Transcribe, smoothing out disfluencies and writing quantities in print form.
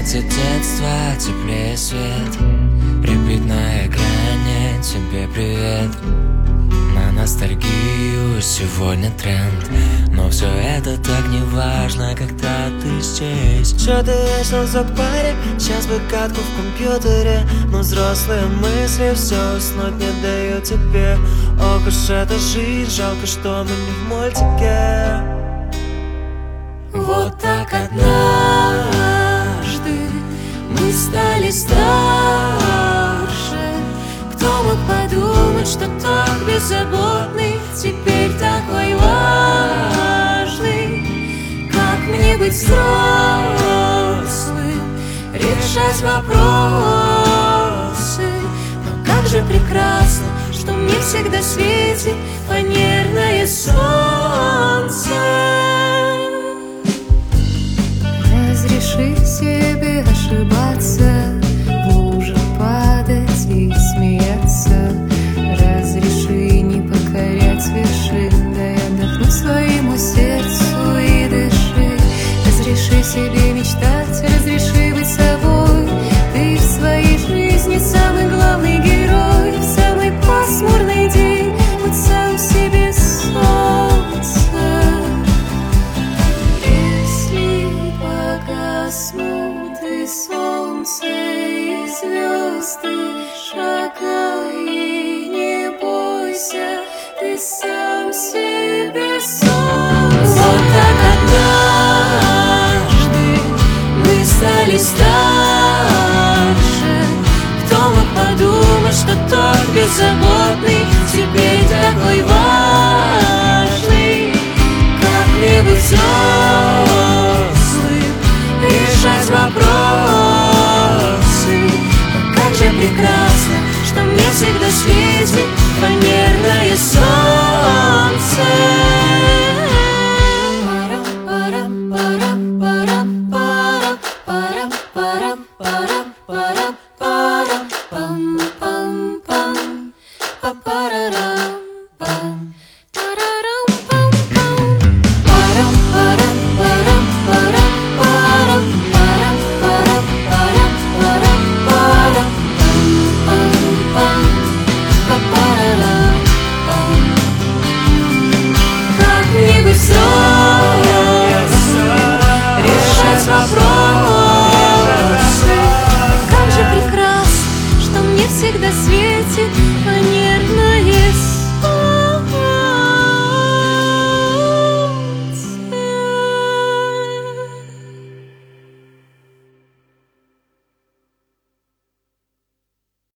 Кажется, детство теплее свет. Прибит на экране, тебе привет. На ностальгию сегодня тренд, но все это так не важно, когда ты здесь. Что ты вечно за парень? Сейчас бы катку в компьютере. Но взрослые мысли все уснуть не дают тебе. Ох уж эта жизнь, жалко, что мы не в мультике. Вот так однажды мы стали старше. Кто мог подумать, что так беззаботный теперь такой важный? Как мне быть взрослым, решать вопросы? Но как же прекрасно, что мне всегда светит фанерное солнце. Разреши себе ошибаться, в лужах падать и смеяться. Разреши не покорять вершин, дай отдохнуть своему сердцу и дыши. Разреши себе мечтать, разреши быть собой. Ты в своей жизни самый главный герой. В самый пасмурный день будь сам себе солнце. Гаснут и солнце, и звезды, шагай, не бойся, ты сам себе солнце. Вот так однажды мы стали старше. Кто мог подумать, что тот беззаботный теперь такой важный? Как мне быть взрослым, решать вопросы? Но как же прекрасно, что мне всегда светит фанерное солнце. Решать вопросы. Как же прекрасно, что мне всегда светит фанерное